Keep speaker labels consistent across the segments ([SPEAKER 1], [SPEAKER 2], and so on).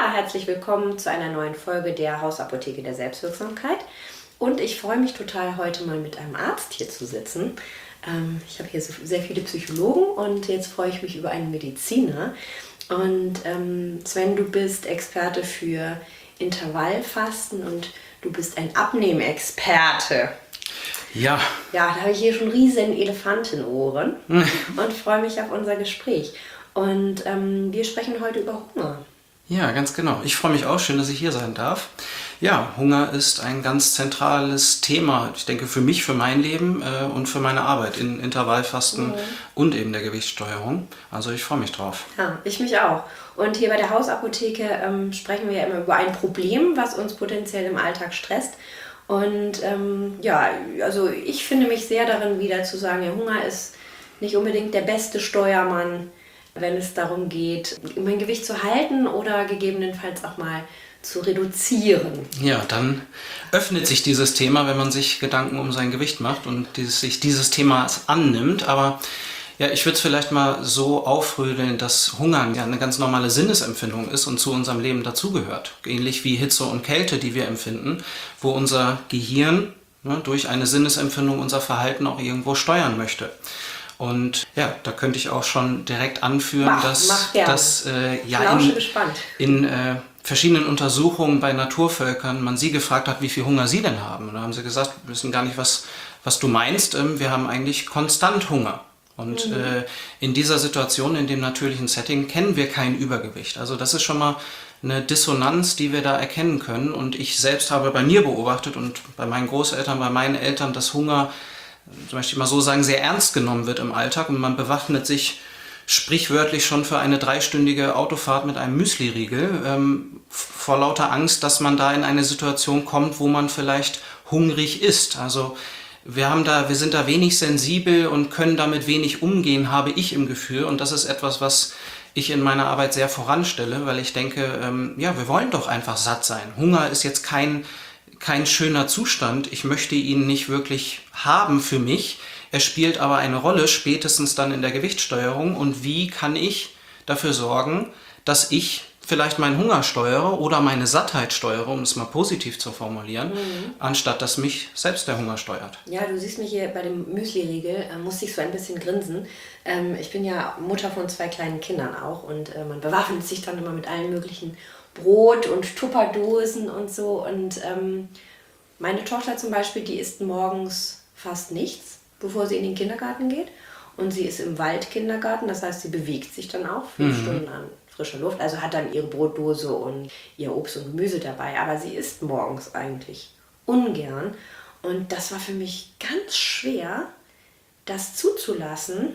[SPEAKER 1] Herzlich willkommen zu einer neuen Folge der Hausapotheke der Selbstwirksamkeit. Und ich freue mich total, heute mal mit einem Arzt hier zu sitzen. Ich habe hier sehr viele Psychologen und jetzt freue ich mich über einen Mediziner. Und Sven, du bist Experte für Intervallfasten und du bist ein Abnehmexperte.
[SPEAKER 2] Ja.
[SPEAKER 1] Ja, da habe ich hier schon riesen Elefantenohren und freue mich auf unser Gespräch. Und wir sprechen heute über Hunger.
[SPEAKER 2] Ja, ganz genau. Ich freue mich auch, schön, dass ich hier sein darf. Ja, Hunger ist ein ganz zentrales Thema, ich denke, für mich, für mein Leben und für meine Arbeit in Intervallfasten und eben der Gewichtssteuerung. Also ich freue mich drauf.
[SPEAKER 1] Ja, ich mich auch. Und hier bei der Hausapotheke sprechen wir ja immer über ein Problem, was uns potenziell im Alltag stresst. Und also ich finde mich sehr darin wieder zu sagen, ja, Hunger ist nicht unbedingt der beste Steuermann, wenn es darum geht, mein Gewicht zu halten oder gegebenenfalls auch mal zu reduzieren.
[SPEAKER 2] Ja, dann öffnet sich dieses Thema, wenn man sich Gedanken um sein Gewicht macht und sich dieses Themas annimmt. Aber ja, ich würde es vielleicht mal so aufrödeln, dass Hunger ja eine ganz normale Sinnesempfindung ist und zu unserem Leben dazugehört. Ähnlich wie Hitze und Kälte, die wir empfinden, wo unser Gehirn durch eine Sinnesempfindung unser Verhalten auch irgendwo steuern möchte. Und ja, da könnte ich auch schon direkt anführen, dass in verschiedenen Untersuchungen bei Naturvölkern man sie gefragt hat, wie viel Hunger sie denn haben. Und da haben sie gesagt, wir wissen gar nicht, was du meinst, wir haben eigentlich konstant Hunger. Und in dieser Situation, in dem natürlichen Setting, kennen wir kein Übergewicht. Also das ist schon mal eine Dissonanz, die wir da erkennen können. Und ich selbst habe bei mir beobachtet und bei meinen Großeltern, bei meinen Eltern, dass Hunger, zum Beispiel mal so sagen, sehr ernst genommen wird im Alltag und man bewaffnet sich sprichwörtlich schon für eine 3-stündige Autofahrt mit einem Müsliriegel vor lauter Angst, dass man da in eine Situation kommt, wo man vielleicht hungrig ist. Also wir sind da wenig sensibel und können damit wenig umgehen, habe ich im Gefühl. Und das ist etwas, was ich in meiner Arbeit sehr voranstelle, weil ich denke, wir wollen doch einfach satt sein. Hunger ist jetzt kein schöner Zustand. Ich möchte ihn nicht wirklich haben für mich. Er spielt aber eine Rolle, spätestens dann in der Gewichtssteuerung. Und wie kann ich dafür sorgen, dass ich vielleicht meinen Hunger steuere oder meine Sattheit steuere, um es mal positiv zu formulieren, anstatt dass mich selbst der Hunger steuert.
[SPEAKER 1] Ja, du siehst mich hier bei dem Müsli-Riegel, musste ich so ein bisschen grinsen. Ich bin ja Mutter von 2 kleinen Kindern auch und man bewaffnet sich dann immer mit allen möglichen Brot und Tupperdosen und so. Und meine Tochter zum Beispiel, die isst morgens fast nichts, bevor sie in den Kindergarten geht. Und sie ist im Waldkindergarten, das heißt, sie bewegt sich dann auch 5 Stunden an frischer Luft. Also hat dann ihre Brotdose und ihr Obst und Gemüse dabei. Aber sie isst morgens eigentlich ungern. Und das war für mich ganz schwer, das zuzulassen,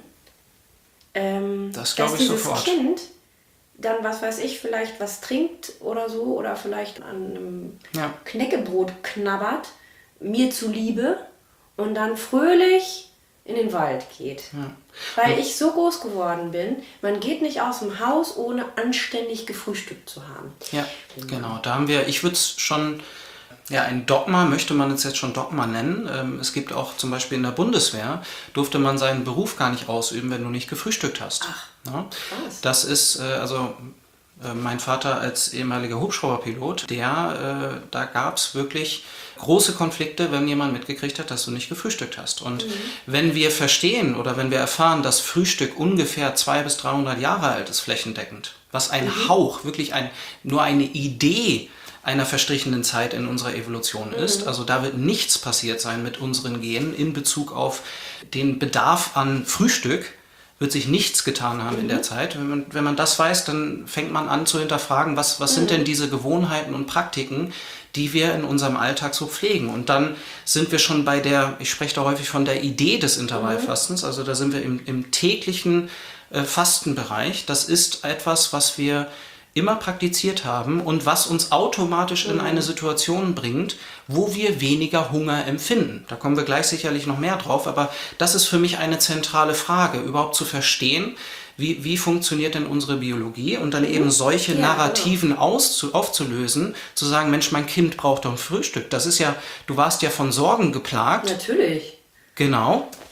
[SPEAKER 2] dass
[SPEAKER 1] dieses
[SPEAKER 2] sofort.
[SPEAKER 1] Kind dann, was weiß ich, vielleicht was trinkt oder so oder vielleicht an einem Knäckebrot knabbert, mir zuliebe und dann fröhlich in den Wald geht. Ja. Weil ich so groß geworden bin, man geht nicht aus dem Haus, ohne anständig gefrühstückt zu haben.
[SPEAKER 2] Ja, genau. Da haben wir, ich würde es schon, ein Dogma, möchte man es jetzt schon Dogma nennen. Es gibt auch zum Beispiel in der Bundeswehr, durfte man seinen Beruf gar nicht ausüben, wenn du nicht gefrühstückt hast.
[SPEAKER 1] Ach,
[SPEAKER 2] krass. Das ist, mein Vater als ehemaliger Hubschrauberpilot, da gab es wirklich große Konflikte, wenn jemand mitgekriegt hat, dass du nicht gefrühstückt hast. Und wenn wir verstehen oder wenn wir erfahren, dass Frühstück ungefähr 200 bis 300 Jahre alt ist, flächendeckend, was ein Hauch, wirklich nur eine Idee einer verstrichenen Zeit in unserer Evolution ist. Also da wird nichts passiert sein mit unseren Genen in Bezug auf den Bedarf an Frühstück, wird sich nichts getan haben in der Zeit. Wenn man das weiß, dann fängt man an zu hinterfragen, was sind denn diese Gewohnheiten und Praktiken, die wir in unserem Alltag so pflegen. Und dann sind wir schon ich spreche da häufig von der Idee des Intervallfastens, also da sind wir im täglichen Fastenbereich. Das ist etwas, was wir immer praktiziert haben und was uns automatisch in eine Situation bringt, wo wir weniger Hunger empfinden. Da kommen wir gleich sicherlich noch mehr drauf, aber das ist für mich eine zentrale Frage, überhaupt zu verstehen, wie funktioniert denn unsere Biologie und dann eben solche Narrativen aufzulösen, zu sagen, Mensch, mein Kind braucht doch ein Frühstück. Das ist ja, du warst ja von Sorgen geplagt.
[SPEAKER 1] Natürlich.
[SPEAKER 2] Genau.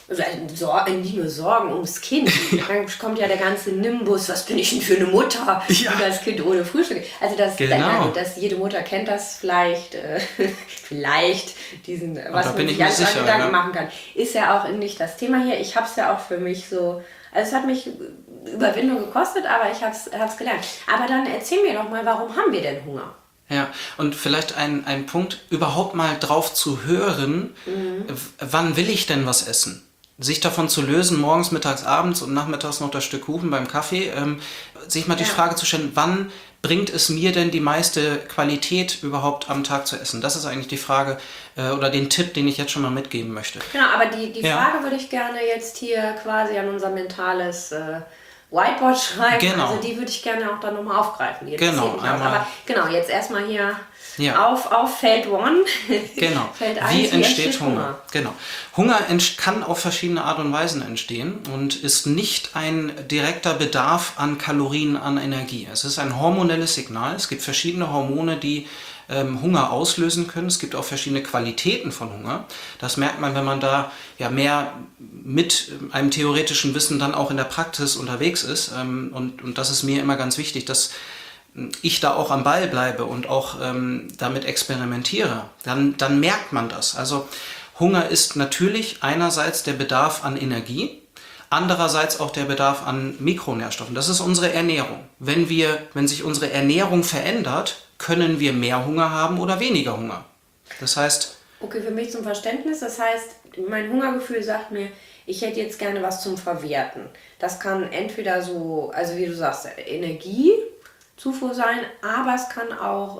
[SPEAKER 1] Also nicht nur Sorgen ums Kind. Dann kommt ja der ganze Nimbus, was bin ich denn für eine Mutter?
[SPEAKER 2] Ja.
[SPEAKER 1] Und das Kind ohne Frühstück. Also
[SPEAKER 2] Genau.
[SPEAKER 1] jede Mutter kennt das vielleicht, vielleicht diesen, was
[SPEAKER 2] da
[SPEAKER 1] man
[SPEAKER 2] bin ich
[SPEAKER 1] sich
[SPEAKER 2] mir
[SPEAKER 1] alles an
[SPEAKER 2] sicher,
[SPEAKER 1] Gedanken
[SPEAKER 2] ja.
[SPEAKER 1] machen kann. Ist ja auch nicht das Thema hier. Ich habe es ja auch für mich so, also es hat mich Überwindung gekostet, aber ich hab's gelernt. Aber dann erzähl mir doch mal, warum haben wir denn Hunger?
[SPEAKER 2] Ja, und vielleicht ein Punkt, überhaupt mal drauf zu hören, wann will ich denn was essen? Sich davon zu lösen, morgens, mittags, abends und nachmittags noch das Stück Kuchen beim Kaffee, sich mal die Frage zu stellen, wann bringt es mir denn die meiste Qualität überhaupt am Tag zu essen? Das ist eigentlich die Frage oder den Tipp, den ich jetzt schon mal mitgeben möchte.
[SPEAKER 1] Genau, aber die Frage würde ich gerne jetzt hier quasi an unser mentales Whiteboard schreiben.
[SPEAKER 2] Genau.
[SPEAKER 1] Also die würde ich gerne auch dann nochmal aufgreifen. Die
[SPEAKER 2] Genau,
[SPEAKER 1] interessiert mich auch. Aber genau, jetzt erstmal hier auf Feld 1.
[SPEAKER 2] Genau.
[SPEAKER 1] Feld 1,
[SPEAKER 2] Wie entsteht Hunger? Genau. Hunger kann auf verschiedene Art und Weisen entstehen und ist nicht ein direkter Bedarf an Kalorien, an Energie. Es ist ein hormonelles Signal. Es gibt verschiedene Hormone, die Hunger auslösen können. Es gibt auch verschiedene Qualitäten von Hunger. Das merkt man, wenn man da mehr mit einem theoretischen Wissen dann auch in der Praxis unterwegs ist. Und das ist mir immer ganz wichtig, dass ich da auch am Ball bleibe und auch damit experimentiere. Dann merkt man das. Also Hunger ist natürlich einerseits der Bedarf an Energie, andererseits auch der Bedarf an Mikronährstoffen. Das ist unsere Ernährung. Wenn sich unsere Ernährung verändert, können wir mehr Hunger haben oder weniger Hunger. Das heißt...
[SPEAKER 1] Okay, für mich zum Verständnis, das heißt, mein Hungergefühl sagt mir, ich hätte jetzt gerne was zum Verwerten. Das kann entweder so, also wie du sagst, Energiezufuhr sein, aber es kann auch,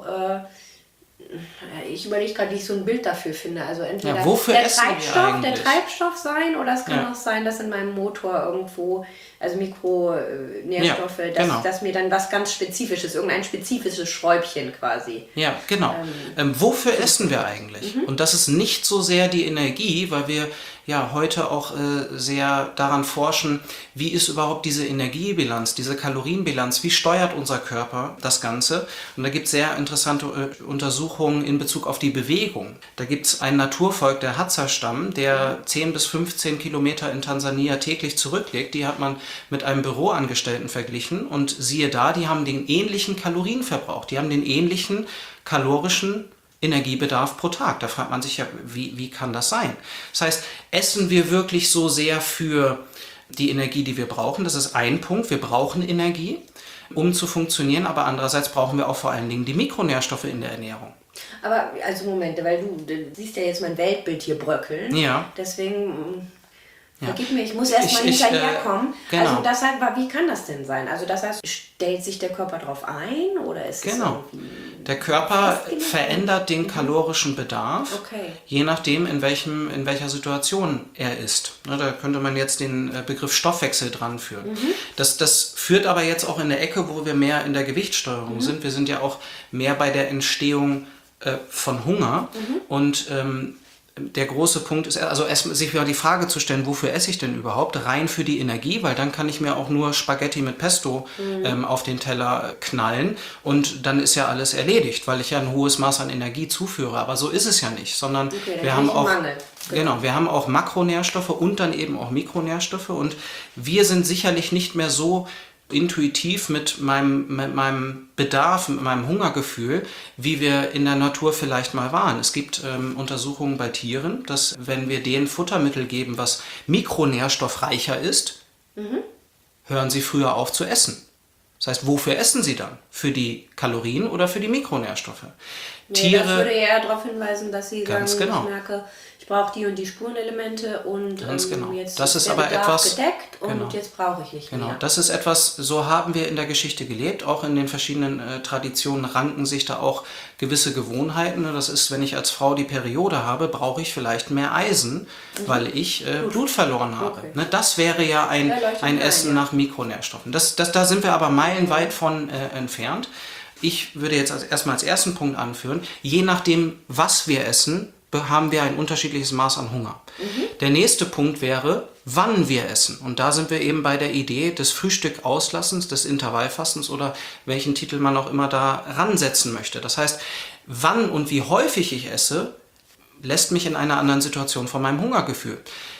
[SPEAKER 1] ich überlege gerade, wie ich so ein Bild dafür finde. Also entweder der Treibstoff sein oder es kann auch sein, dass in meinem Motor irgendwo, also Mikronährstoffe, dass mir dann was ganz Spezifisches, irgendein spezifisches Schräubchen quasi.
[SPEAKER 2] Ja, genau. Wofür essen wir eigentlich? Und das ist nicht so sehr die Energie, weil wir heute auch sehr daran forschen, wie ist überhaupt diese Energiebilanz, diese Kalorienbilanz, wie steuert unser Körper das Ganze? Und da gibt es sehr interessante Untersuchungen in Bezug auf die Bewegung. Da gibt es ein Naturvolk, der Hadza-Stamm, der 10 bis 15 Kilometer in Tansania täglich zurücklegt. Die hat man mit einem Büroangestellten verglichen und siehe da, die haben den ähnlichen Kalorienverbrauch, die haben den ähnlichen kalorischen Energiebedarf pro Tag. Da fragt man sich ja, wie kann das sein? Das heißt, essen wir wirklich so sehr für die Energie, die wir brauchen? Das ist ein Punkt. Wir brauchen Energie, um zu funktionieren, aber andererseits brauchen wir auch vor allen Dingen die Mikronährstoffe in der Ernährung.
[SPEAKER 1] Aber, also Momente, weil du siehst ja jetzt mein Weltbild hier bröckeln. Ja. Deswegen... Vergib mir, ich muss erst mal hinterherkommen.
[SPEAKER 2] Genau.
[SPEAKER 1] Also das heißt, wie kann das denn sein? Also das heißt, stellt sich der Körper darauf ein oder ist es irgendwie...
[SPEAKER 2] Der Körper verändert den kalorischen Bedarf, je nachdem, in welcher Situation er ist. Da könnte man jetzt den Begriff Stoffwechsel dran führen. Das führt aber jetzt auch in der Ecke, wo wir mehr in der Gewichtssteuerung sind. Wir sind ja auch mehr bei der Entstehung von Hunger und der große Punkt ist, also erst sich wieder die Frage zu stellen, wofür esse ich denn überhaupt? Rein für die Energie, weil dann kann ich mir auch nur Spaghetti mit Pesto auf den Teller knallen und dann ist ja alles erledigt, weil ich ja ein hohes Maß an Energie zuführe. Aber so ist es ja nicht, sondern wir haben auch... Genau, wir haben auch Makronährstoffe und dann eben auch Mikronährstoffe und wir sind sicherlich nicht mehr so intuitiv mit meinem Bedarf, mit meinem Hungergefühl, wie wir in der Natur vielleicht mal waren. Es gibt Untersuchungen bei Tieren, dass wenn wir denen Futtermittel geben, was mikronährstoffreicher ist, hören sie früher auf zu essen. Das heißt, wofür essen sie dann? Für die Kalorien oder für die Mikronährstoffe?
[SPEAKER 1] Tiere, das würde eher darauf hinweisen, dass sie sagen, ich merke, ich brauche die und die Spurenelemente und jetzt
[SPEAKER 2] das ist
[SPEAKER 1] der
[SPEAKER 2] aber
[SPEAKER 1] Bedarf
[SPEAKER 2] etwas
[SPEAKER 1] gedeckt und jetzt brauche ich nicht mehr.
[SPEAKER 2] Das ist etwas, so haben wir in der Geschichte gelebt, auch in den verschiedenen Traditionen ranken sich da auch gewisse Gewohnheiten. Das ist, wenn ich als Frau die Periode habe, brauche ich vielleicht mehr Eisen, weil ich Blut verloren habe. Okay. Das wäre ja ein Essen nach Mikronährstoffen. Da sind wir aber meilenweit von entfernt. Ich würde jetzt erstmal als ersten Punkt anführen, je nachdem, was wir essen, haben wir ein unterschiedliches Maß an Hunger. Der nächste Punkt wäre, wann wir essen. Und da sind wir eben bei der Idee des Frühstück-Auslassens, des Intervallfastens oder welchen Titel man auch immer da ransetzen möchte. Das heißt, wann und wie häufig ich esse, lässt mich in einer anderen Situation von meinem Hungergefühl.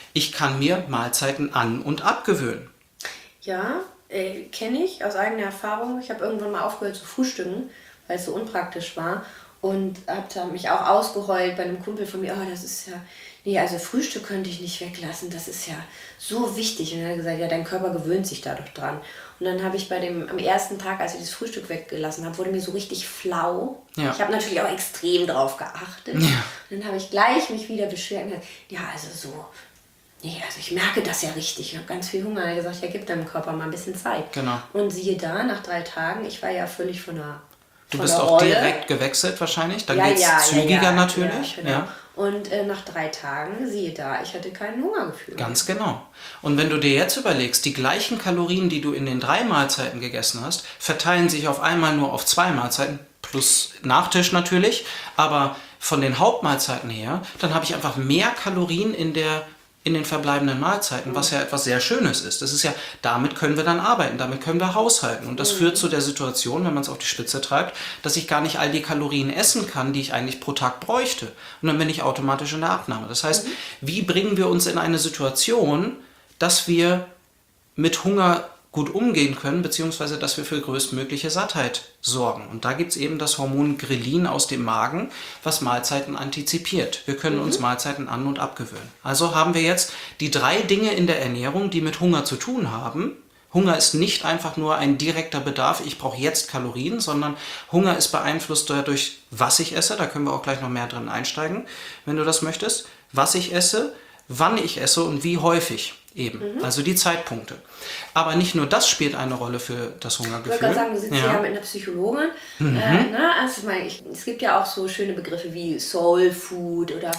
[SPEAKER 2] ich kann mir Mahlzeiten an- und abgewöhnen.
[SPEAKER 1] Ja, kenne ich aus eigener Erfahrung. Ich habe irgendwann mal aufgehört zu frühstücken, weil es so unpraktisch war. Und habe da mich auch ausgeheult bei einem Kumpel von mir. Oh, das ist ja... Nee, also Frühstück könnte ich nicht weglassen. Das ist ja so wichtig. Und er hat gesagt, ja, dein Körper gewöhnt sich dadurch dran. Und dann habe ich am ersten Tag, als ich das Frühstück weggelassen habe, wurde mir so richtig flau.
[SPEAKER 2] Ja.
[SPEAKER 1] Ich habe natürlich auch extrem drauf geachtet.
[SPEAKER 2] Ja.
[SPEAKER 1] Und dann habe ich gleich mich wieder beschwert und gesagt, ja, also so... Nee, also ich merke das ja richtig. Ich habe ganz viel Hunger. Er hat gesagt, ja, gib deinem Körper mal ein bisschen Zeit.
[SPEAKER 2] Genau.
[SPEAKER 1] Und siehe da, nach 3 Tagen, ich war ja völlig von der
[SPEAKER 2] Du bist auch
[SPEAKER 1] Rolle.
[SPEAKER 2] direkt gewechselt wahrscheinlich, dann
[SPEAKER 1] Ja,
[SPEAKER 2] geht's
[SPEAKER 1] ja,
[SPEAKER 2] zügiger
[SPEAKER 1] ja,
[SPEAKER 2] natürlich.
[SPEAKER 1] Ja, genau. Und nach 3 Tagen, siehe da, ich hatte kein Hungergefühl.
[SPEAKER 2] Ganz genau. Und wenn du dir jetzt überlegst, die gleichen Kalorien, die du in den 3 Mahlzeiten gegessen hast, verteilen sich auf einmal nur auf 2 Mahlzeiten, plus Nachtisch natürlich, aber von den Hauptmahlzeiten her, dann habe ich einfach mehr Kalorien in den verbleibenden Mahlzeiten, was ja etwas sehr Schönes ist. Das ist ja, damit können wir dann arbeiten, damit können wir haushalten. Und das führt zu der Situation, wenn man es auf die Spitze treibt, dass ich gar nicht all die Kalorien essen kann, die ich eigentlich pro Tag bräuchte. Und dann bin ich automatisch in der Abnahme. Das heißt, wie bringen wir uns in eine Situation, dass wir mit Hunger gut umgehen können, beziehungsweise dass wir für größtmögliche Sattheit sorgen. Und da gibt es eben das Hormon Grelin aus dem Magen, was Mahlzeiten antizipiert. Wir können uns Mahlzeiten an- und abgewöhnen. Also haben wir jetzt die 3 Dinge in der Ernährung, die mit Hunger zu tun haben. Hunger ist nicht einfach nur ein direkter Bedarf, ich brauche jetzt Kalorien, sondern Hunger ist beeinflusst dadurch, was ich esse. Da können wir auch gleich noch mehr drin einsteigen, wenn du das möchtest. Was ich esse, wann ich esse und wie häufig eben. Also die Zeitpunkte. Aber nicht nur das spielt eine Rolle für das Hungergefühl.
[SPEAKER 1] Ich wollte gerade sagen, du sitzt hier mit einer Psychologin. Also es gibt ja auch so schöne Begriffe wie Soul Food oder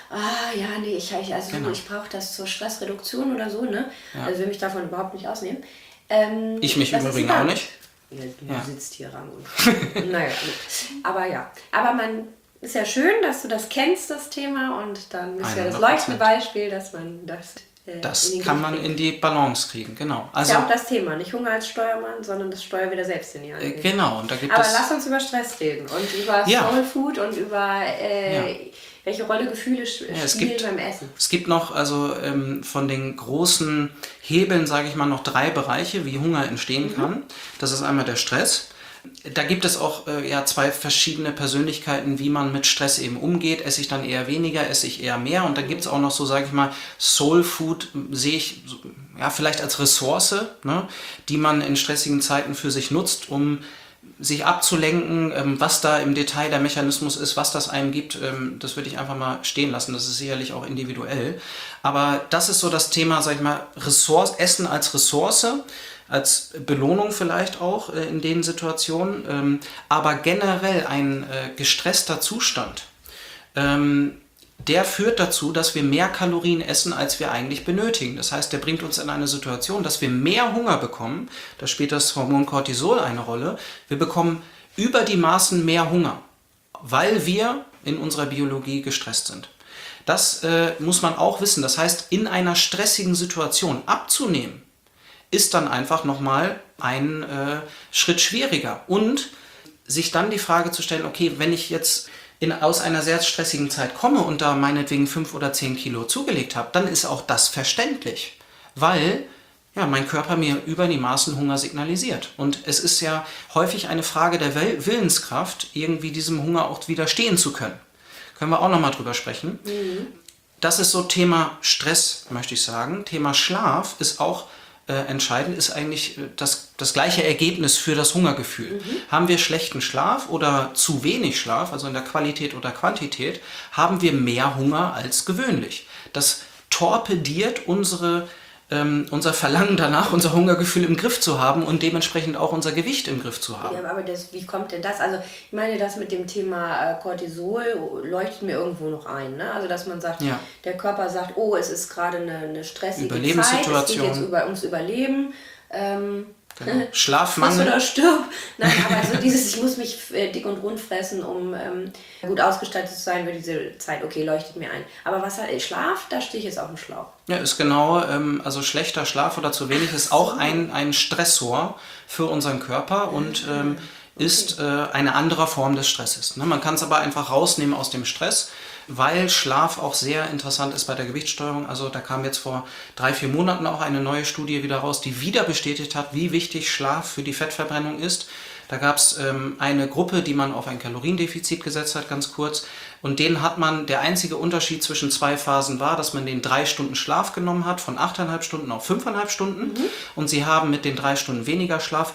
[SPEAKER 1] ich brauche das zur Stressreduktion oder so. Ne?
[SPEAKER 2] Ja.
[SPEAKER 1] Also will mich davon überhaupt nicht ausnehmen.
[SPEAKER 2] Ich mich im Übrigen auch nicht.
[SPEAKER 1] Du sitzt hier Rang und naja, gut. Aber man ist ja schön, dass du das kennst, das Thema, und dann ist ja das
[SPEAKER 2] 100%.
[SPEAKER 1] leuchtende Beispiel, dass man das
[SPEAKER 2] Das kann man in die Balance kriegen, genau.
[SPEAKER 1] Also, ist ja auch das Thema, nicht Hunger als Steuermann, sondern das Steuer wieder selbst in die Hand nehmen.
[SPEAKER 2] Genau, und da gibt
[SPEAKER 1] Aber
[SPEAKER 2] es...
[SPEAKER 1] lass uns über Stress reden und über Soul Food und über welche Rolle Gefühle spielen beim Essen.
[SPEAKER 2] Es gibt noch, von den großen Hebeln, sage ich mal, noch 3 Bereiche, wie Hunger entstehen kann. Das ist einmal der Stress. Da gibt es auch 2 verschiedene Persönlichkeiten, wie man mit Stress eben umgeht. Esse ich dann eher weniger, esse ich eher mehr? Und dann gibt es auch noch so, sage ich mal, Soul Food sehe ich vielleicht als Ressource, ne, die man in stressigen Zeiten für sich nutzt, um sich abzulenken. Was da im Detail der Mechanismus ist, was das einem gibt, das würde ich einfach mal stehen lassen. Das ist sicherlich auch individuell. Aber das ist so das Thema, sag ich mal, Essen als Ressource, als Belohnung vielleicht auch in den Situationen. Aber generell ein gestresster Zustand, der führt dazu, dass wir mehr Kalorien essen, als wir eigentlich benötigen. Das heißt, der bringt uns in eine Situation, dass wir mehr Hunger bekommen. Da spielt das Hormon Cortisol eine Rolle. Wir bekommen über die Maßen mehr Hunger, weil wir in unserer Biologie gestresst sind. Das muss man auch wissen. Das heißt, in einer stressigen Situation abzunehmen, ist dann einfach nochmal ein Schritt schwieriger. Und sich dann die Frage zu stellen, okay, wenn ich jetzt aus einer sehr stressigen Zeit komme und da meinetwegen 5 oder 10 Kilo zugelegt habe, dann ist auch das verständlich, weil mein Körper mir über die Maßen Hunger signalisiert. Und es ist ja häufig eine Frage der Willenskraft, irgendwie diesem Hunger auch widerstehen zu können. Können wir auch nochmal drüber sprechen. Das ist so Thema Stress, möchte ich sagen. Thema Schlaf ist auch entscheidend, ist eigentlich das gleiche Ergebnis für das Hungergefühl. Haben wir schlechten Schlaf oder zu wenig Schlaf, also in der Qualität oder Quantität, haben wir mehr Hunger als gewöhnlich. Das torpediert unser Verlangen danach, unser Hungergefühl im Griff zu haben und dementsprechend auch unser Gewicht im Griff zu haben.
[SPEAKER 1] Ja, aber wie kommt denn das? Also ich meine, das mit dem Thema Cortisol leuchtet mir irgendwo noch ein. Ne? Also dass man sagt, der Körper sagt, oh, es ist gerade eine stressige
[SPEAKER 2] Überlebenssituation.
[SPEAKER 1] Zeit, es geht jetzt ums Überleben.
[SPEAKER 2] Genau. Schlafmangel.
[SPEAKER 1] Friss oder stirb. Nein, aber so dieses, ich muss mich dick und rund fressen, um gut ausgestattet zu sein für diese Zeit. Okay, leuchtet mir ein. Aber Schlaf, da stehe ich jetzt auf dem Schlauch.
[SPEAKER 2] Ja, ist genau, also schlechter Schlaf oder zu wenig ist auch ein Stressor für unseren Körper und ist eine andere Form des Stresses. Ne? Man kann es aber einfach rausnehmen aus dem Stress. weil Schlaf auch sehr interessant ist bei der Gewichtssteuerung. Also da kam jetzt vor 3-4 Monaten auch eine neue Studie wieder raus, die wieder bestätigt hat, wie wichtig Schlaf für die Fettverbrennung ist. Da gab es eine Gruppe, die man auf ein Kaloriendefizit gesetzt hat, ganz kurz. Und denen hat man, der einzige Unterschied zwischen 2 Phasen war, dass man den 3 Stunden Schlaf genommen hat, von 8,5 Stunden auf 5,5 Stunden. Und sie haben mit den 3 Stunden weniger Schlaf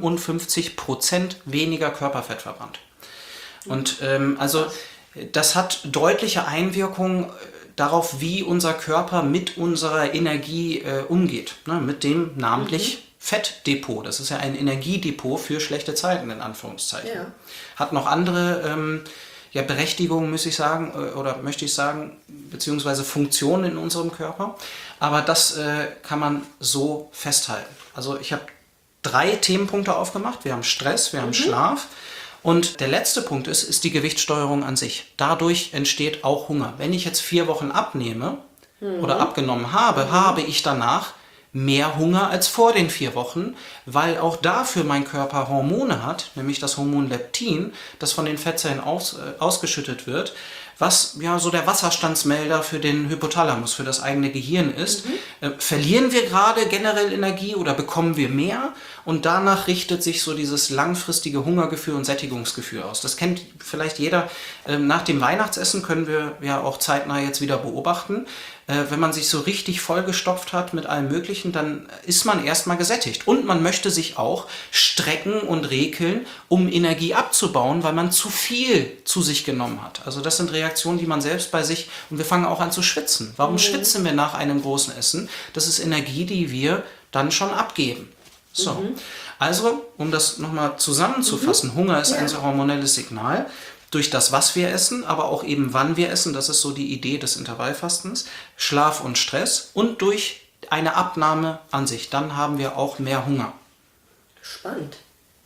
[SPEAKER 2] 55% weniger Körperfett verbrannt. Und also das hat deutliche Einwirkungen darauf, wie unser Körper mit unserer Energie umgeht. Ne? Mit dem namentlich Fettdepot. Das ist ja ein Energiedepot für schlechte Zeiten, in Anführungszeichen.
[SPEAKER 1] Ja.
[SPEAKER 2] Hat noch andere Berechtigungen, muss ich sagen, oder möchte ich sagen, beziehungsweise Funktionen in unserem Körper. Aber das kann man so festhalten. Also ich habe 3 Themenpunkte aufgemacht. Wir haben Stress, wir haben Schlaf. Und der letzte Punkt ist die Gewichtssteuerung an sich. Dadurch entsteht auch Hunger. Wenn ich jetzt 4 Wochen abnehme oder abgenommen habe, habe ich danach mehr Hunger als vor den 4 Wochen, weil auch dafür mein Körper Hormone hat, nämlich das Hormon Leptin, das von den Fettzellen ausgeschüttet wird, was ja so der Wasserstandsmelder für den Hypothalamus, für das eigene Gehirn ist. Verlieren wir gerade generell Energie oder bekommen wir mehr? Und danach richtet sich so dieses langfristige Hungergefühl und Sättigungsgefühl aus. Das kennt vielleicht jeder. Nach dem Weihnachtsessen können wir ja auch zeitnah jetzt wieder beobachten. Wenn man sich so richtig vollgestopft hat mit allem Möglichen, dann ist man erstmal gesättigt. Und man möchte sich auch strecken und rekeln, um Energie abzubauen, weil man zu viel zu sich genommen hat. Also das sind Reaktionen, die man selbst bei sich... Und wir fangen auch an zu schwitzen. Warum schwitzen wir nach einem großen Essen? Das ist Energie, die wir dann schon abgeben. So. Also, um das nochmal zusammenzufassen, Hunger ist ein hormonelles Signal. Durch das, was wir essen, aber auch eben wann wir essen, das ist so die Idee des Intervallfastens, Schlaf und Stress und durch eine Abnahme an sich. Dann haben wir auch mehr Hunger.
[SPEAKER 1] Spannend.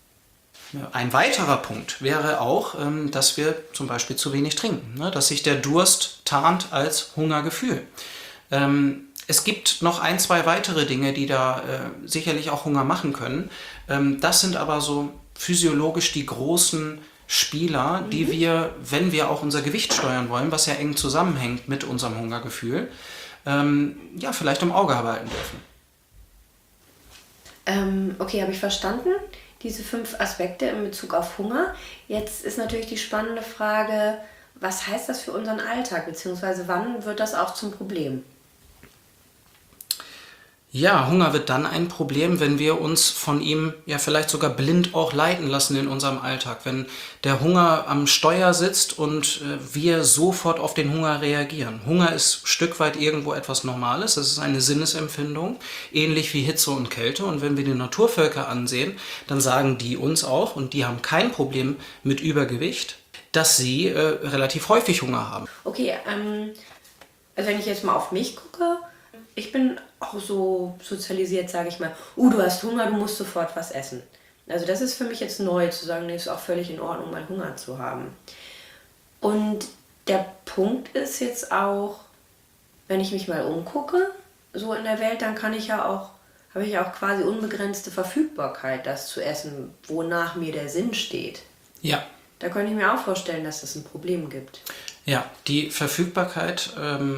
[SPEAKER 2] Ein weiterer Punkt wäre auch, dass wir zum Beispiel zu wenig trinken, ne? Dass sich der Durst tarnt als Hungergefühl. Es gibt noch 1, 2 weitere Dinge, die da sicherlich auch Hunger machen können. Das sind aber so physiologisch die großen Spieler, die wir, wenn wir auch unser Gewicht steuern wollen, was ja eng zusammenhängt mit unserem Hungergefühl, vielleicht im Auge behalten dürfen.
[SPEAKER 1] Okay, habe ich verstanden. Diese 5 Aspekte in Bezug auf Hunger. Jetzt ist natürlich die spannende Frage, was heißt das für unseren Alltag, beziehungsweise wann wird das auch zum Problem?
[SPEAKER 2] Ja, Hunger wird dann ein Problem, wenn wir uns von ihm ja vielleicht sogar blind auch leiten lassen in unserem Alltag. Wenn der Hunger am Steuer sitzt und wir sofort auf den Hunger reagieren. Hunger ist ein Stück weit irgendwo etwas Normales, das ist eine Sinnesempfindung, ähnlich wie Hitze und Kälte. Und wenn wir die Naturvölker ansehen, dann sagen die uns auch, und die haben kein Problem mit Übergewicht, dass sie relativ häufig Hunger haben.
[SPEAKER 1] Okay, also wenn ich jetzt mal auf mich gucke, ich bin auch so sozialisiert, sage ich mal, du hast Hunger, du musst sofort was essen. Also das ist für mich jetzt neu zu sagen, nee, ist auch völlig in Ordnung, mal Hunger zu haben. Und der Punkt ist jetzt auch, wenn ich mich mal umgucke, so in der Welt, dann habe ich ja auch quasi unbegrenzte Verfügbarkeit, das zu essen, wonach mir der Sinn steht.
[SPEAKER 2] Ja.
[SPEAKER 1] Da könnte ich mir auch vorstellen, dass es ein Problem gibt.
[SPEAKER 2] Ja, die Verfügbarkeit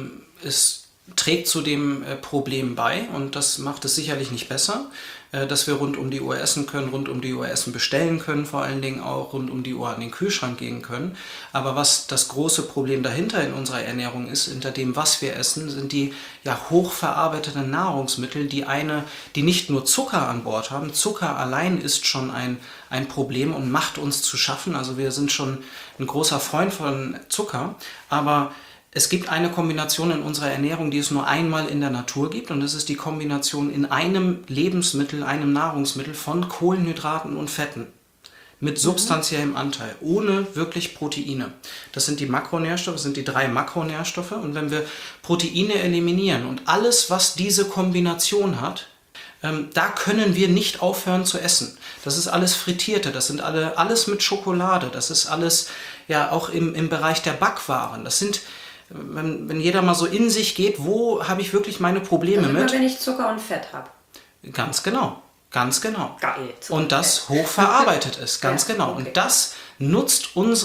[SPEAKER 2] trägt zu dem Problem bei und das macht es sicherlich nicht besser, dass wir rund um die Uhr essen können, rund um die Uhr Essen bestellen können, vor allen Dingen auch rund um die Uhr an den Kühlschrank gehen können. Aber was das große Problem dahinter in unserer Ernährung ist, hinter dem, was wir essen, sind die hochverarbeiteten Nahrungsmittel, die nicht nur Zucker an Bord haben. Zucker allein ist schon ein Problem und macht uns zu schaffen. Also wir sind schon ein großer Freund von Zucker, aber es gibt eine Kombination in unserer Ernährung, die es nur einmal in der Natur gibt, und das ist die Kombination in einem Lebensmittel, einem Nahrungsmittel von Kohlenhydraten und Fetten mit substanziellem Anteil, ohne wirklich Proteine. Das sind die Makronährstoffe, das sind die 3 Makronährstoffe, und wenn wir Proteine eliminieren und alles, was diese Kombination hat, da können wir nicht aufhören zu essen. Das ist alles Frittierte, das sind alles mit Schokolade, das ist alles ja auch im Bereich der Backwaren. Das sind... Wenn jeder mal so in sich geht, wo habe ich wirklich meine Probleme mit?
[SPEAKER 1] Immer wenn ich Zucker und Fett habe.
[SPEAKER 2] Ganz genau, ganz genau.
[SPEAKER 1] Geil.
[SPEAKER 2] Und das hochverarbeitet ist, ganz genau.
[SPEAKER 1] Okay.
[SPEAKER 2] Und das nutzt unsere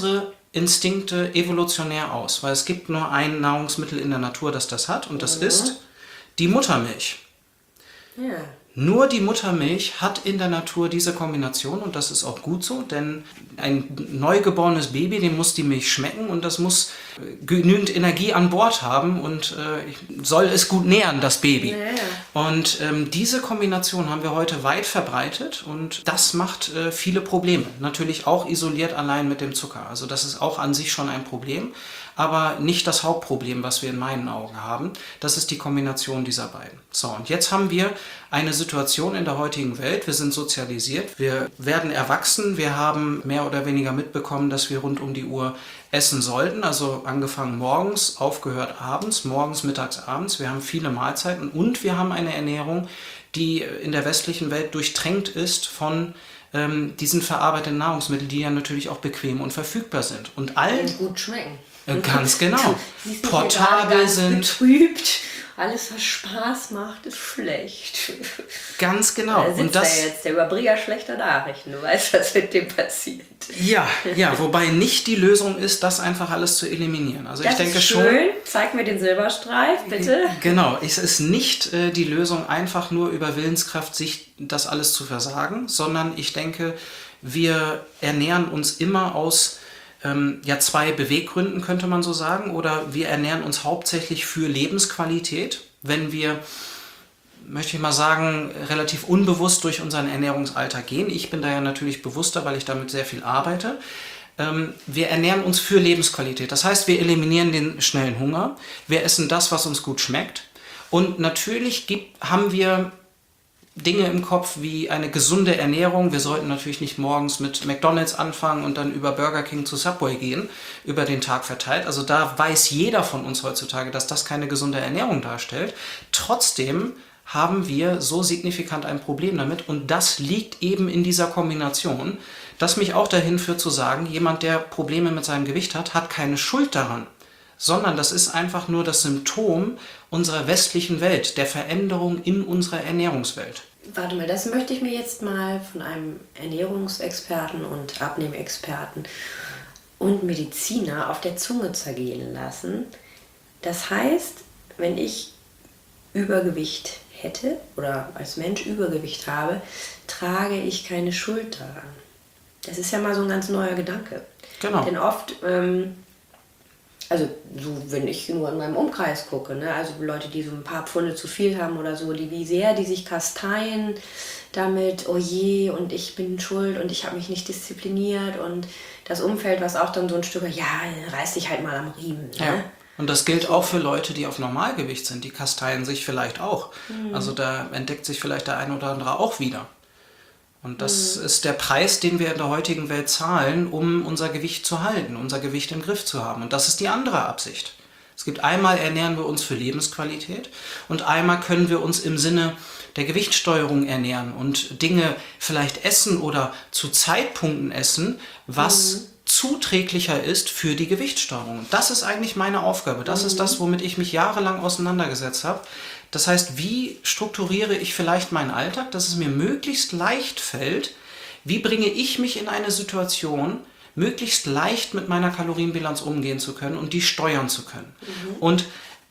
[SPEAKER 2] Instinkte evolutionär aus, weil es gibt nur ein Nahrungsmittel in der Natur, das hat, und das ist die Muttermilch.
[SPEAKER 1] Ja.
[SPEAKER 2] Nur die Muttermilch hat in der Natur diese Kombination, und das ist auch gut so, denn ein neugeborenes Baby, dem muss die Milch schmecken und das muss genügend Energie an Bord haben und soll es gut nähren, das Baby.
[SPEAKER 1] Ja.
[SPEAKER 2] Und diese Kombination haben wir heute weit verbreitet und das macht viele Probleme. Natürlich auch isoliert allein mit dem Zucker. Also das ist auch an sich schon ein Problem, aber nicht das Hauptproblem, was wir in meinen Augen haben. Das ist die Kombination dieser beiden. So, und jetzt haben wir eine Situation in der heutigen Welt. Wir sind sozialisiert, wir werden erwachsen, wir haben mehr oder weniger mitbekommen, dass wir rund um die Uhr essen sollten. Also angefangen morgens, aufgehört abends, morgens, mittags, abends. Wir haben viele Mahlzeiten und wir haben eine Ernährung, die in der westlichen Welt durchtränkt ist von diesen verarbeiteten Nahrungsmitteln, die ja natürlich auch bequem und verfügbar sind. Und
[SPEAKER 1] Und gut schmecken.
[SPEAKER 2] Ganz genau.
[SPEAKER 1] Siehst du,
[SPEAKER 2] Portabel sind.
[SPEAKER 1] Betrübt. Alles, was Spaß macht, ist schlecht.
[SPEAKER 2] Ganz genau.
[SPEAKER 1] Da sitzt er jetzt, der Überbringer schlechter Nachrichten. Du weißt, was mit dem passiert.
[SPEAKER 2] Ja, wobei nicht die Lösung ist, das einfach alles zu eliminieren. Also
[SPEAKER 1] Das
[SPEAKER 2] ich denke
[SPEAKER 1] ist
[SPEAKER 2] schon.
[SPEAKER 1] schön. Zeig mir den Silberstreif, bitte.
[SPEAKER 2] Genau, es ist nicht die Lösung, einfach nur über Willenskraft sich das alles zu versagen, sondern ich denke, wir ernähren uns immer aus zwei Beweggründen, könnte man so sagen, oder wir ernähren uns hauptsächlich für Lebensqualität, wenn wir, möchte ich mal sagen, relativ unbewusst durch unseren Ernährungsalltag gehen. Ich bin da ja natürlich bewusster, weil ich damit sehr viel arbeite. Wir ernähren uns für Lebensqualität. Das heißt, wir eliminieren den schnellen Hunger, wir essen das, was uns gut schmeckt, und natürlich haben wir Dinge im Kopf wie eine gesunde Ernährung. Wir sollten natürlich nicht morgens mit McDonald's anfangen und dann über Burger King zu Subway gehen, über den Tag verteilt. Also da weiß jeder von uns heutzutage, dass das keine gesunde Ernährung darstellt. Trotzdem haben wir so signifikant ein Problem damit, und das liegt eben in dieser Kombination, das mich auch dahin führt zu sagen, jemand, der Probleme mit seinem Gewicht hat, hat keine Schuld daran, sondern das ist einfach nur das Symptom unserer westlichen Welt, der Veränderung in unserer Ernährungswelt.
[SPEAKER 1] Warte mal, das möchte ich mir jetzt mal von einem Ernährungsexperten und Abnehmexperten und Mediziner auf der Zunge zergehen lassen. Das heißt, wenn ich Übergewicht hätte oder als Mensch Übergewicht habe, trage ich keine Schuld daran. Das ist ja mal so ein ganz neuer Gedanke.
[SPEAKER 2] Genau.
[SPEAKER 1] Denn oft, also so, wenn ich nur in meinem Umkreis gucke, ne, also Leute, die so ein paar Pfunde zu viel haben oder so, wie sehr die sich kasteien damit, oh je, und ich bin schuld und ich habe mich nicht diszipliniert, und das Umfeld, was auch dann so ein Stück, ja, reiß dich halt mal am Riemen. Ne?
[SPEAKER 2] Ja. Und das gilt auch für Leute, die auf Normalgewicht sind. Die kasteien sich vielleicht auch. Also da entdeckt sich vielleicht der eine oder andere auch wieder. Und das ist der Preis, den wir in der heutigen Welt zahlen, um unser Gewicht zu halten, unser Gewicht im Griff zu haben. Und das ist die andere Absicht. Es gibt einmal, ernähren wir uns für Lebensqualität, und einmal können wir uns im Sinne der Gewichtssteuerung ernähren und Dinge vielleicht essen oder zu Zeitpunkten essen, was zuträglicher ist für die Gewichtssteuerung. Das ist eigentlich meine Aufgabe. Das ist das, womit ich mich jahrelang auseinandergesetzt habe. Das heißt, wie strukturiere ich vielleicht meinen Alltag, dass es mir möglichst leicht fällt? Wie bringe ich mich in eine Situation, möglichst leicht mit meiner Kalorienbilanz umgehen zu können und die steuern zu können? Und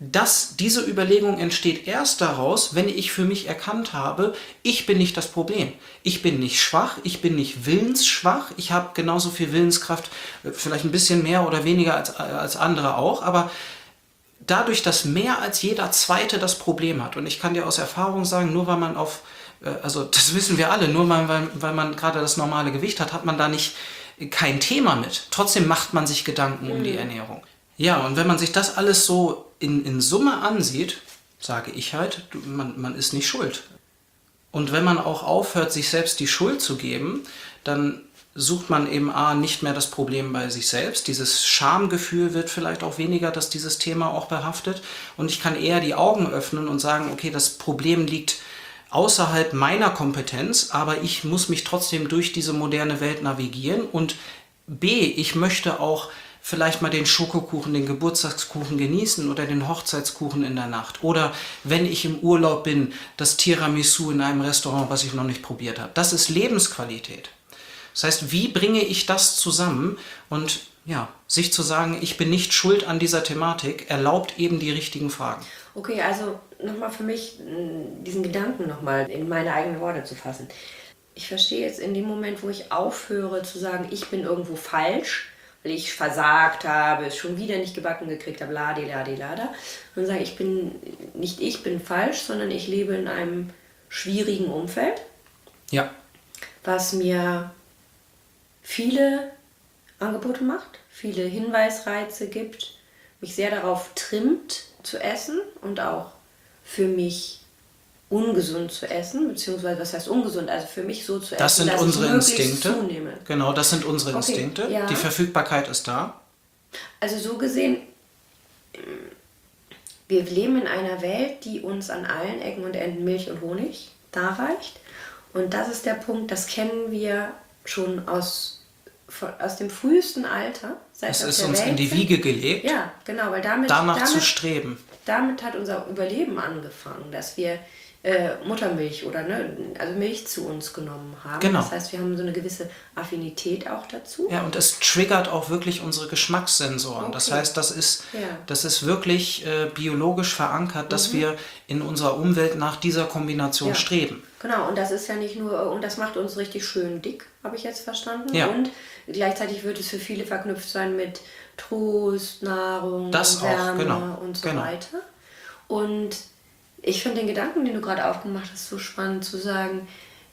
[SPEAKER 2] diese Überlegung entsteht erst daraus, wenn ich für mich erkannt habe, ich bin nicht das Problem. Ich bin nicht schwach, ich bin nicht willensschwach, ich habe genauso viel Willenskraft, vielleicht ein bisschen mehr oder weniger als andere auch, aber dadurch, dass mehr als jeder Zweite das Problem hat, und ich kann dir aus Erfahrung sagen, nur weil man also das wissen wir alle, nur weil man gerade das normale Gewicht hat, hat man da kein Thema mit. Trotzdem macht man sich Gedanken um die Ernährung. Ja, und wenn man sich das alles so in Summe ansieht, sage ich halt, man ist nicht schuld. Und wenn man auch aufhört, sich selbst die Schuld zu geben, dann sucht man eben nicht mehr das Problem bei sich selbst. Dieses Schamgefühl wird vielleicht auch weniger, dass dieses Thema auch behaftet. Und ich kann eher die Augen öffnen und sagen, okay, das Problem liegt außerhalb meiner Kompetenz, aber ich muss mich trotzdem durch diese moderne Welt navigieren. Und B, ich möchte auch vielleicht mal den Schokokuchen, den Geburtstagskuchen genießen oder den Hochzeitskuchen in der Nacht. Oder wenn ich im Urlaub bin, das Tiramisu in einem Restaurant, was ich noch nicht probiert habe. Das ist Lebensqualität. Das heißt, wie bringe ich das zusammen? Und ja, sich zu sagen, ich bin nicht schuld an dieser Thematik, erlaubt eben die richtigen Fragen.
[SPEAKER 1] Okay, also nochmal für mich diesen Gedanken nochmal in meine eigenen Worte zu fassen. Ich verstehe jetzt in dem Moment, wo ich aufhöre zu sagen, ich bin irgendwo falsch, weil ich versagt habe, es schon wieder nicht gebacken gekriegt habe, lada, und sage, ich bin falsch, sondern ich lebe in einem schwierigen Umfeld,
[SPEAKER 2] Ja.
[SPEAKER 1] was mir viele Angebote macht, viele Hinweisreize gibt, mich sehr darauf trimmt zu essen und auch für mich ungesund zu essen, beziehungsweise was heißt ungesund, also für mich so zu essen,
[SPEAKER 2] Das sind
[SPEAKER 1] dass
[SPEAKER 2] unsere
[SPEAKER 1] ich möglichst
[SPEAKER 2] Instinkte.
[SPEAKER 1] zunehme.
[SPEAKER 2] Genau, das sind unsere
[SPEAKER 1] Okay,
[SPEAKER 2] Instinkte.
[SPEAKER 1] ja.
[SPEAKER 2] Die Verfügbarkeit ist da.
[SPEAKER 1] Also so gesehen, wir leben in einer Welt, die uns an allen Ecken und Enden Milch und Honig darreicht. Und das ist der Punkt, das kennen wir schon aus dem frühesten Alter. Seit
[SPEAKER 2] Es
[SPEAKER 1] wir auf
[SPEAKER 2] ist
[SPEAKER 1] der
[SPEAKER 2] uns
[SPEAKER 1] Welt
[SPEAKER 2] in die
[SPEAKER 1] sind.
[SPEAKER 2] Wiege gelegt,
[SPEAKER 1] Ja, genau, weil
[SPEAKER 2] danach zu streben.
[SPEAKER 1] damit hat unser Überleben angefangen, dass wir Muttermilch oder also Milch zu uns genommen haben.
[SPEAKER 2] Genau.
[SPEAKER 1] Das heißt, wir haben so eine gewisse Affinität auch dazu.
[SPEAKER 2] Ja, und es triggert auch wirklich unsere Geschmackssensoren.
[SPEAKER 1] Okay.
[SPEAKER 2] Das heißt, das
[SPEAKER 1] Ja.
[SPEAKER 2] ist wirklich biologisch verankert, dass wir in unserer Umwelt nach dieser Kombination
[SPEAKER 1] Ja.
[SPEAKER 2] streben.
[SPEAKER 1] Genau, und das ist ja nicht nur, und das macht uns richtig schön dick, habe ich jetzt verstanden.
[SPEAKER 2] Ja.
[SPEAKER 1] Und gleichzeitig wird es für viele verknüpft sein mit Trost, Nahrung,
[SPEAKER 2] Das auch,
[SPEAKER 1] Wärme
[SPEAKER 2] genau,
[SPEAKER 1] und so
[SPEAKER 2] genau.
[SPEAKER 1] weiter. Und ich finde den Gedanken, den du gerade aufgemacht hast, so spannend zu sagen,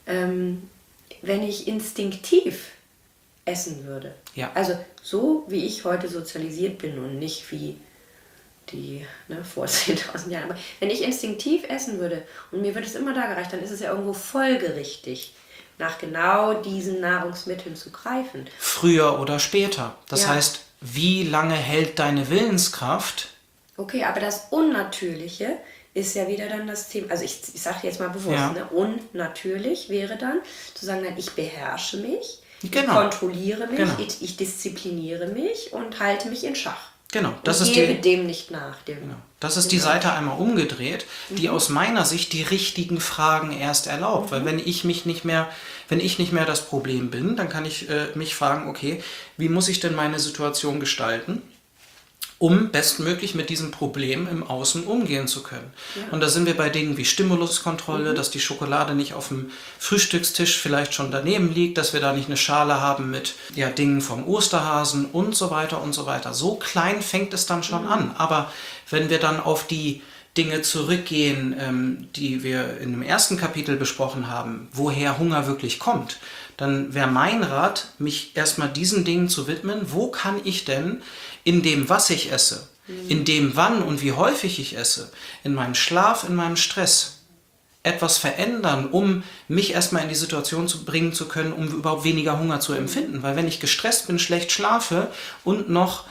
[SPEAKER 1] wenn ich instinktiv essen würde.
[SPEAKER 2] Ja.
[SPEAKER 1] Also so, wie ich heute sozialisiert bin und nicht wie die vor 10.000 Jahren. Aber wenn ich instinktiv essen würde und mir wird es immer da gereicht, dann ist es ja irgendwo folgerichtig, nach genau diesen Nahrungsmitteln zu greifen.
[SPEAKER 2] Früher oder später. Das
[SPEAKER 1] Ja.
[SPEAKER 2] heißt, wie lange hält deine Willenskraft?
[SPEAKER 1] Okay, aber das Unnatürliche ist ja wieder dann das Thema, also ich sage jetzt mal bewusst,
[SPEAKER 2] Ja.
[SPEAKER 1] unnatürlich wäre dann zu sagen, nein, ich beherrsche mich, ich
[SPEAKER 2] Genau.
[SPEAKER 1] kontrolliere mich,
[SPEAKER 2] Genau.
[SPEAKER 1] ich diszipliniere mich und halte mich in Schach.
[SPEAKER 2] Genau, das
[SPEAKER 1] Ich
[SPEAKER 2] ist
[SPEAKER 1] gebe
[SPEAKER 2] die,
[SPEAKER 1] dem nicht nach.
[SPEAKER 2] das ist die Seite einmal umgedreht, die aus meiner Sicht die richtigen Fragen erst erlaubt. Weil wenn ich nicht mehr das Problem bin, dann kann ich mich fragen, okay, wie muss ich denn meine Situation gestalten, um bestmöglich mit diesem Problem im Außen umgehen zu können.
[SPEAKER 1] Ja.
[SPEAKER 2] Und da sind wir bei Dingen wie Stimuluskontrolle, dass die Schokolade nicht auf dem Frühstückstisch vielleicht schon daneben liegt, dass wir da nicht eine Schale haben mit Dingen vom Osterhasen und so weiter und so weiter. So klein fängt es dann schon an. Aber wenn wir dann auf die Dinge zurückgehen, die wir in dem ersten Kapitel besprochen haben, woher Hunger wirklich kommt, dann wäre mein Rat, mich erstmal diesen Dingen zu widmen. Wo kann ich denn in dem, was ich esse, in dem, wann und wie häufig ich esse, in meinem Schlaf, in meinem Stress etwas verändern, um mich erstmal in die Situation bringen zu können, um überhaupt weniger Hunger zu empfinden. Weil wenn ich gestresst bin, schlecht schlafe und noch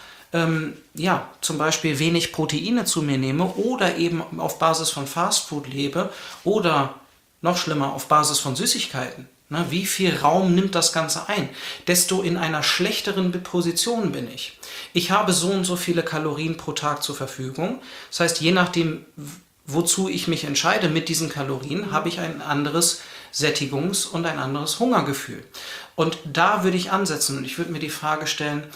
[SPEAKER 2] zum Beispiel wenig Proteine zu mir nehme oder eben auf Basis von Fastfood lebe oder noch schlimmer auf Basis von Süßigkeiten. Ne, wie viel Raum nimmt das Ganze ein? Desto in einer schlechteren Position bin ich. Ich habe so und so viele Kalorien pro Tag zur Verfügung. Das heißt, je nachdem, wozu ich mich entscheide mit diesen Kalorien, habe ich ein anderes Sättigungs- und ein anderes Hungergefühl. Und da würde ich ansetzen und ich würde mir die Frage stellen,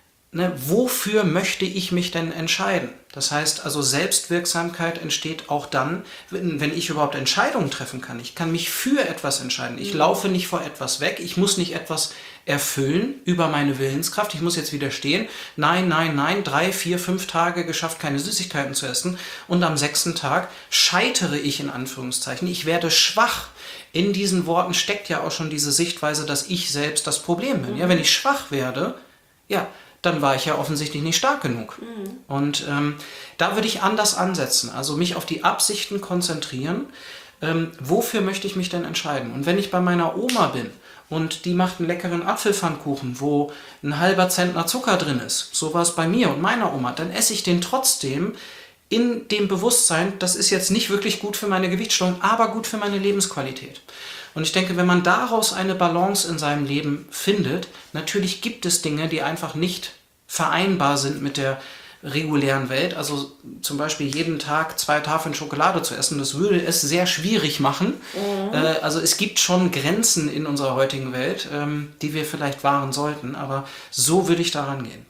[SPEAKER 2] wofür möchte ich mich denn entscheiden? Das heißt also, Selbstwirksamkeit entsteht auch dann, wenn ich überhaupt Entscheidungen treffen kann. Ich kann mich für etwas entscheiden. Ich laufe nicht vor etwas weg. Ich muss nicht etwas erfüllen über meine Willenskraft. Ich muss jetzt widerstehen. Nein, 3, 4, 5 Tage geschafft, keine Süßigkeiten zu essen. Und am 6. Tag scheitere ich in Anführungszeichen. Ich werde schwach. In diesen Worten steckt ja auch schon diese Sichtweise, dass ich selbst das Problem bin. Ja, wenn ich schwach werde, dann war ich ja offensichtlich nicht stark genug. Und da würde ich anders ansetzen, also mich auf die Absichten konzentrieren. Wofür möchte ich mich denn entscheiden? Und wenn ich bei meiner Oma bin und die macht einen leckeren Apfelpfannkuchen, wo ein halber Zentner Zucker drin ist, so war es bei mir und meiner Oma, dann esse ich den trotzdem in dem Bewusstsein, das ist jetzt nicht wirklich gut für meine Gewichtssteuerung, aber gut für meine Lebensqualität. Und ich denke, wenn man daraus eine Balance in seinem Leben findet, natürlich gibt es Dinge, die einfach nicht vereinbar sind mit der regulären Welt. Also zum Beispiel jeden Tag 2 Tafeln Schokolade zu essen, das würde es sehr schwierig machen. Also es gibt schon Grenzen in unserer heutigen Welt, die wir vielleicht wahren sollten, aber so würde ich daran gehen.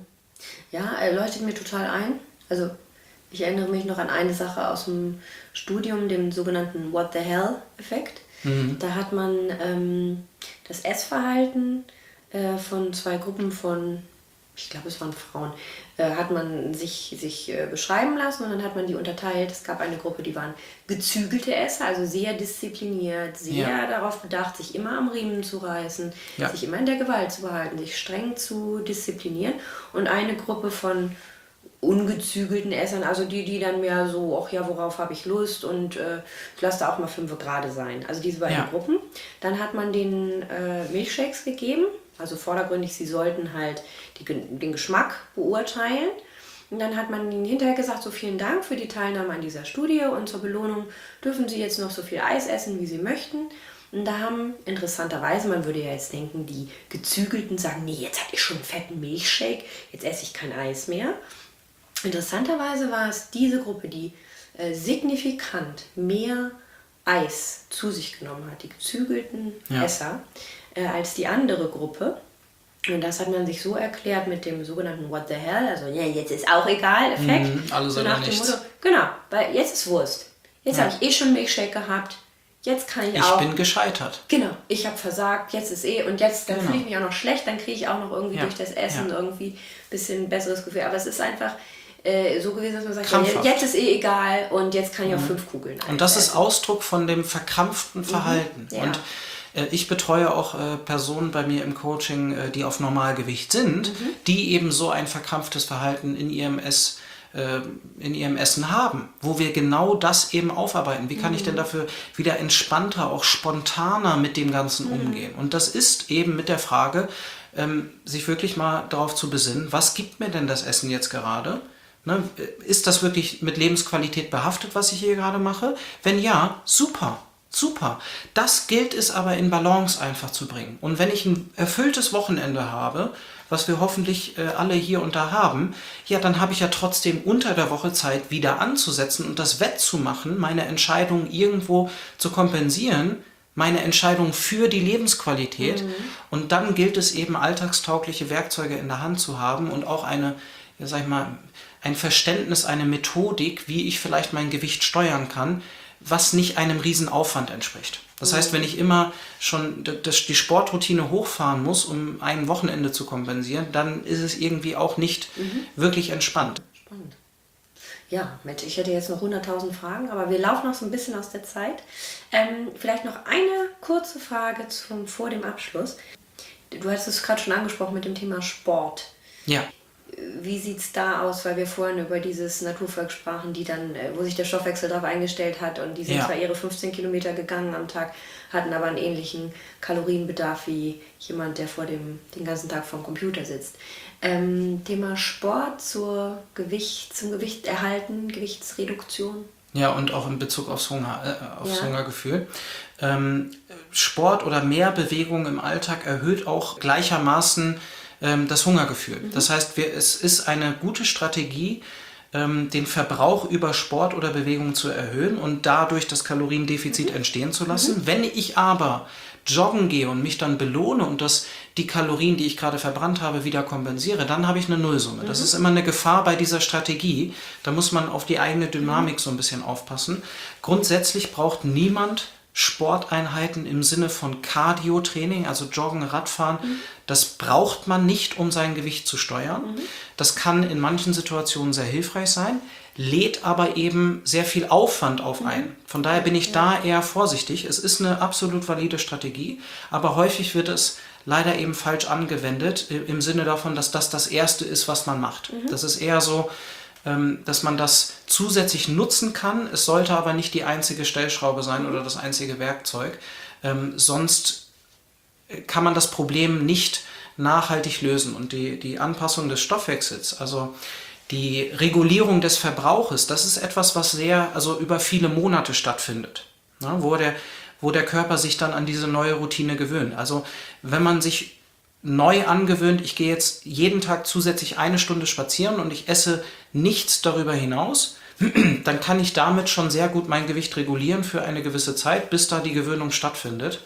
[SPEAKER 1] Ja, leuchtet mir total ein. Also ich erinnere mich noch an eine Sache aus dem Studium, dem sogenannten What the Hell-Effekt. Da hat man das Essverhalten von 2 Gruppen von, ich glaube es waren Frauen, hat man sich beschreiben lassen und dann hat man die unterteilt. Es gab eine Gruppe, die waren gezügelte Esser, also sehr diszipliniert, sehr darauf bedacht, sich immer am Riemen zu reißen, sich immer in der Gewalt zu behalten, sich streng zu disziplinieren. Und eine Gruppe von ungezügelten Essern, also die dann mehr so, ach ja, worauf habe ich Lust und ich lasse da auch mal 5 Grade sein. Also diese beiden Gruppen. Dann hat man den Milchshakes gegeben, also vordergründig, sie sollten halt den Geschmack beurteilen. Und dann hat man ihnen hinterher gesagt, so vielen Dank für die Teilnahme an dieser Studie und zur Belohnung dürfen sie jetzt noch so viel Eis essen, wie sie möchten. Und da haben interessanterweise, man würde ja jetzt denken, die Gezügelten sagen, nee, jetzt hatte ich schon einen fetten Milchshake, jetzt esse ich kein Eis mehr. Interessanterweise war es diese Gruppe, die signifikant mehr Eis zu sich genommen hat, die gezügelten Esser, als die andere Gruppe. Und das hat man sich so erklärt mit dem sogenannten What the Hell, also ja, jetzt ist auch egal Effekt.
[SPEAKER 2] Alles
[SPEAKER 1] so
[SPEAKER 2] oder
[SPEAKER 1] nach dem
[SPEAKER 2] nichts.
[SPEAKER 1] Motto, genau, weil jetzt ist Wurst. Jetzt habe ich schon Milchshake gehabt, jetzt kann ich auch.
[SPEAKER 2] Ich bin gescheitert.
[SPEAKER 1] Genau, ich habe versagt, jetzt ist und jetzt, dann fühle ich mich auch noch schlecht, dann kriege ich auch noch irgendwie durch das Essen irgendwie ein bisschen besseres Gefühl. Aber es ist einfach so gewesen, dass man sagt, ja, jetzt ist egal und jetzt kann ich auch 5 Kugeln
[SPEAKER 2] Und das ist Ausdruck von dem verkrampften Verhalten.
[SPEAKER 1] Ja.
[SPEAKER 2] Und ich betreue auch Personen bei mir im Coaching, die auf Normalgewicht sind, die eben so ein verkrampftes Verhalten in ihrem Essen haben, wo wir genau das eben aufarbeiten. Wie kann ich denn dafür wieder entspannter, auch spontaner mit dem Ganzen umgehen? Und das ist eben mit der Frage, sich wirklich mal darauf zu besinnen, was gibt mir denn das Essen jetzt gerade? Ne? Ist das wirklich mit Lebensqualität behaftet, was ich hier gerade mache? Wenn ja, super. Super. Das gilt es aber in Balance einfach zu bringen. Und wenn ich ein erfülltes Wochenende habe, was wir hoffentlich alle hier und da haben, ja, dann habe ich ja trotzdem unter der Woche Zeit, wieder anzusetzen und das wettzumachen, meine Entscheidung irgendwo zu kompensieren, meine Entscheidung für die Lebensqualität. Und dann gilt es eben, alltagstaugliche Werkzeuge in der Hand zu haben und auch ein Verständnis, eine Methodik, wie ich vielleicht mein Gewicht steuern kann, was nicht einem Riesenaufwand entspricht. Das heißt, wenn ich immer schon die Sportroutine hochfahren muss, um ein Wochenende zu kompensieren, dann ist es irgendwie auch nicht wirklich entspannt.
[SPEAKER 1] Spannend. Ja, Mensch, ich hätte jetzt noch 100.000 Fragen, aber wir laufen noch so ein bisschen aus der Zeit. Vielleicht noch eine kurze Frage vor dem Abschluss. Du hast es gerade schon angesprochen mit dem Thema Sport.
[SPEAKER 2] Ja.
[SPEAKER 1] Wie sieht es da aus, weil wir vorhin über dieses Naturvolk sprachen, die dann, wo sich der Stoffwechsel darauf eingestellt hat und die sind zwar ihre 15 Kilometer gegangen am Tag, hatten aber einen ähnlichen Kalorienbedarf wie jemand, der den ganzen Tag vor dem Computer sitzt. Thema Sport zum Gewicht erhalten, Gewichtsreduktion.
[SPEAKER 2] Ja, und auch in Bezug aufs Hungergefühl. Sport oder mehr Bewegung im Alltag erhöht auch gleichermaßen das Hungergefühl. Das heißt, es ist eine gute Strategie, den Verbrauch über Sport oder Bewegung zu erhöhen und dadurch das Kaloriendefizit entstehen zu lassen. Wenn ich aber joggen gehe und mich dann belohne und die Kalorien, die ich gerade verbrannt habe, wieder kompensiere, dann habe ich eine Nullsumme. Das ist immer eine Gefahr bei dieser Strategie. Da muss man auf die eigene Dynamik so ein bisschen aufpassen. Grundsätzlich braucht niemand Sporteinheiten im Sinne von Cardio-Training, also Joggen, Radfahren. Das braucht man nicht, um sein Gewicht zu steuern. Das kann in manchen Situationen sehr hilfreich sein, lädt aber eben sehr viel Aufwand auf ein. Von daher bin ich da eher vorsichtig. Es ist eine absolut valide Strategie, aber häufig wird es leider eben falsch angewendet, im Sinne davon, dass das Erste ist, was man macht. Das ist eher so, dass man das zusätzlich nutzen kann. Es sollte aber nicht die einzige Stellschraube sein oder das einzige Werkzeug. Sonst kann man das Problem nicht nachhaltig lösen. Und die Anpassung des Stoffwechsels, also die Regulierung des Verbrauches, das ist etwas, was über viele Monate stattfindet, ne, wo der Körper sich dann an diese neue Routine gewöhnt. Also wenn man sich neu angewöhnt, ich gehe jetzt jeden Tag zusätzlich 1 Stunde spazieren und ich esse nichts darüber hinaus, dann kann ich damit schon sehr gut mein Gewicht regulieren für eine gewisse Zeit, bis da die Gewöhnung stattfindet.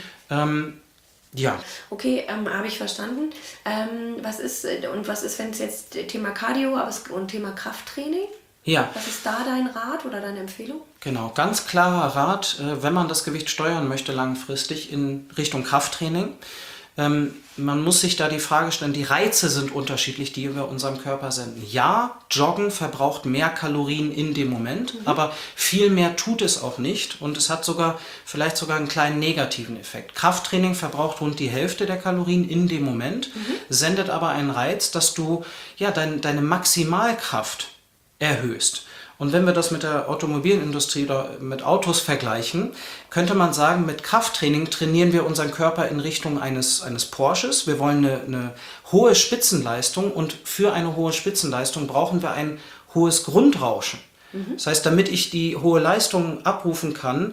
[SPEAKER 2] Ja.
[SPEAKER 1] Okay, habe ich verstanden. Was ist, wenn es jetzt Thema Cardio und Thema Krafttraining?
[SPEAKER 2] Ja.
[SPEAKER 1] Was ist da dein Rat oder deine Empfehlung?
[SPEAKER 2] Genau, ganz klarer Rat, wenn man das Gewicht steuern möchte langfristig in Richtung Krafttraining. Man muss sich da die Frage stellen, die Reize sind unterschiedlich, die wir unserem Körper senden. Ja, Joggen verbraucht mehr Kalorien in dem Moment, aber viel mehr tut es auch nicht und es hat vielleicht sogar einen kleinen negativen Effekt. Krafttraining verbraucht rund die Hälfte der Kalorien in dem Moment, sendet aber einen Reiz, dass du ja deine Maximalkraft erhöhst. Und wenn wir das mit der Automobilindustrie oder mit Autos vergleichen, könnte man sagen, mit Krafttraining trainieren wir unseren Körper in Richtung eines Porsches. Wir wollen eine hohe Spitzenleistung und für eine hohe Spitzenleistung brauchen wir ein hohes Grundrauschen. Das heißt, damit ich die hohe Leistung abrufen kann,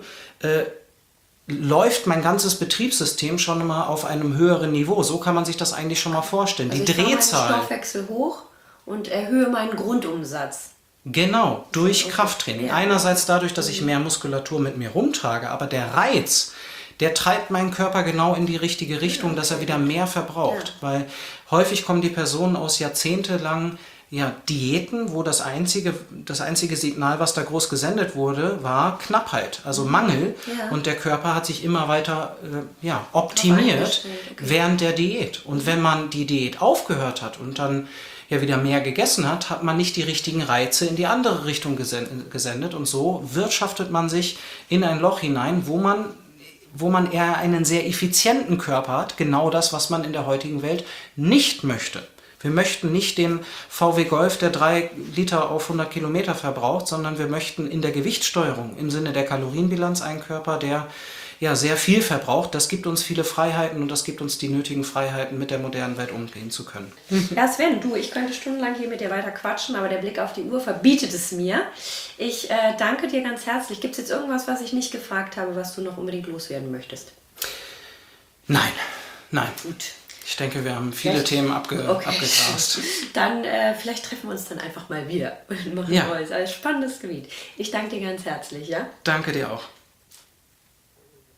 [SPEAKER 2] läuft mein ganzes Betriebssystem schon mal auf einem höheren Niveau. So kann man sich das eigentlich schon mal vorstellen.
[SPEAKER 1] Also
[SPEAKER 2] die
[SPEAKER 1] ich fahre
[SPEAKER 2] Drehzahl.
[SPEAKER 1] meinen Stoffwechsel hoch und erhöhe meinen Grundumsatz.
[SPEAKER 2] Genau, durch
[SPEAKER 1] Okay.
[SPEAKER 2] Krafttraining.
[SPEAKER 1] Ja.
[SPEAKER 2] Einerseits dadurch, dass ich mehr Muskulatur mit mir rumtrage, aber der Reiz, der treibt meinen Körper genau in die richtige Richtung, dass er wieder mehr verbraucht. Weil häufig kommen die Personen aus jahrzehntelang Diäten, wo das einzige Signal, was da groß gesendet wurde, war Knappheit, also Mangel.
[SPEAKER 1] Ja.
[SPEAKER 2] Und der Körper hat sich immer weiter optimiert
[SPEAKER 1] eingestellt, okay.
[SPEAKER 2] während der Diät. Und wenn man die Diät aufgehört hat und dann wieder mehr gegessen hat, hat man nicht die richtigen Reize in die andere Richtung gesendet und so wirtschaftet man sich in ein Loch hinein, wo man eher einen sehr effizienten Körper hat, genau das, was man in der heutigen Welt nicht möchte. Wir möchten nicht den VW Golf, der 3 Liter auf 100 Kilometer verbraucht, sondern wir möchten in der Gewichtssteuerung im Sinne der Kalorienbilanz einen Körper, der sehr viel verbraucht. Das gibt uns viele Freiheiten und das gibt uns die nötigen Freiheiten, mit der modernen Welt umgehen zu können.
[SPEAKER 1] Ja, Sven, ich könnte stundenlang hier mit dir weiter quatschen, aber der Blick auf die Uhr verbietet es mir. Ich danke dir ganz herzlich. Gibt es jetzt irgendwas, was ich nicht gefragt habe, was du noch unbedingt loswerden möchtest?
[SPEAKER 2] Nein.
[SPEAKER 1] Gut.
[SPEAKER 2] Ich denke, wir haben viele Themen abgegrast.
[SPEAKER 1] Dann vielleicht treffen wir uns dann einfach mal wieder und machen Neues. Ein spannendes Gebiet. Ich danke dir ganz herzlich, ja?
[SPEAKER 2] Danke dir auch.